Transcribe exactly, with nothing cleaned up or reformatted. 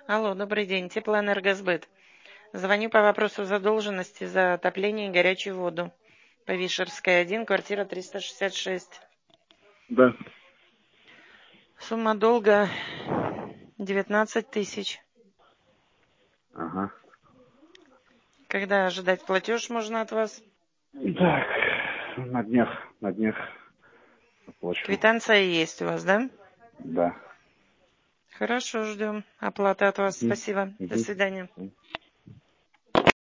Алло, добрый день, Теплоэнергосбыт. Звоню по вопросу задолженности за отопление и горячую воду. По Вишерской один, квартира триста шестьдесят шесть. Да. Сумма долга девятнадцать тысяч. Ага. Когда ожидать платеж можно от вас? Так, на днях, на днях оплачу. Квитанция есть у вас, да? Да. Хорошо, ждем. Оплата от вас. Мгм. Спасибо. До Мгм. свидания.